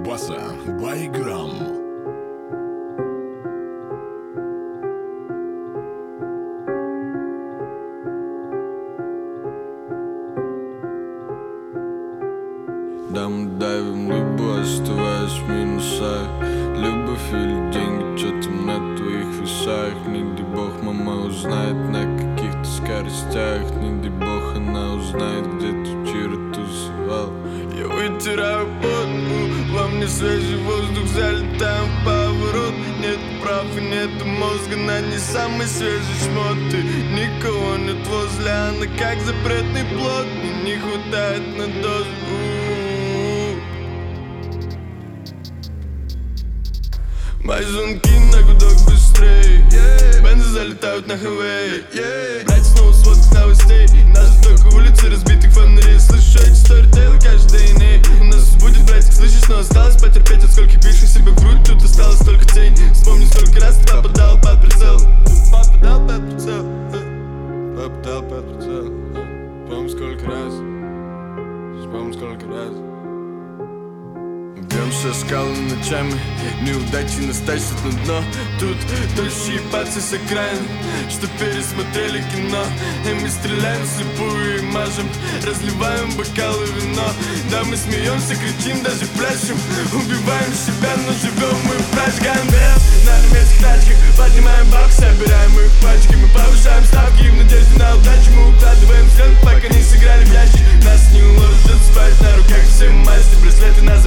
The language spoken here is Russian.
Баса Байграм. Да, мы давим либо оставаясь в минусах. Любовь или деньги, что там на твоих весах. Не дай бог мама узнает на каких-то скоростях. Не дай бог она узнает, где ты вчера тусовал. Я вытираю пот, во мне свежий воздух, залетаем в поворот. Нет прав и нет мозга, на не самый свежий шмот. И никого нет возле, она как запретный плод. Мне не хватает на дозу. Мои звонки на гудок быстрей, бензы залетают на хайвей. Блять, снова сводка новостей. Нас только улицы разбитых фонарей. Слышу эти сторитейлы каждый день. У нас будет, братик, слышишь, но осталось потерпеть. От скольких бивших себе в грудь, тут осталось только тень. Вспомни, сколько раз ты попадал под прицел. Попадал под прицел. Попадал под прицел. Помню, сколько раз. Вспомни, сколько раз. Бьемся скалами ночами, неудачи нас тащат на дно. Тут тощие пацы с окраин, что пересмотрели кино. И мы стреляем вслепую и мажем, разливаем бокалы вино. Да, мы смеемся, кричим, даже пляшем. Убиваем себя, но живем мы в прожигаем рэп на немецких тачках, поднимаем бак, собираем их пачки. Мы повышаем ставки в надежде на удачу. Мы укладываем взгляд, пока не сыграли в ящик. Нас не уложат спать на руках все масти, браслеты нас